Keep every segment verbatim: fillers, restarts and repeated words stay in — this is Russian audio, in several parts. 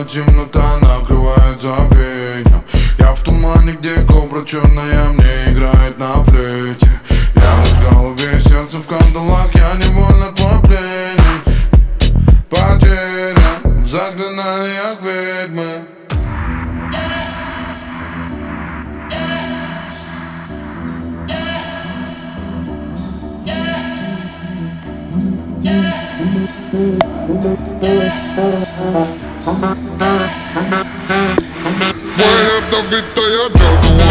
темнота накрывает забвением. Я в тумане, где кобра черная мне играет на флейте. Я в голове, сердце в кандалах, я невольно твой пленник. Потерян в заклинаниях ведьмы. Твоя ядовитая джадуа.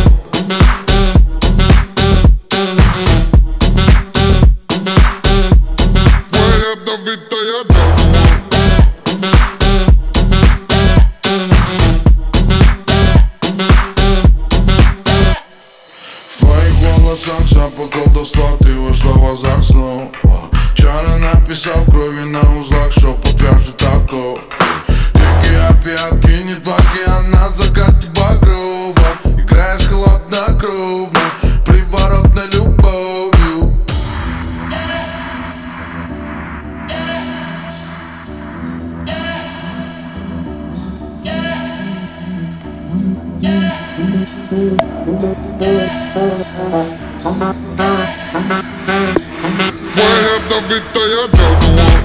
Твоя ядовитая джадуа. В твоих волосах запах колдовства, ты вошла в азарт снова. Чары написал в крови на узлах, что подвяжет такого. Дикие опиатки, не два океана, закат багрова. Играешь холоднокровно, приворотной любовью. Твоя ядовитая джадуа.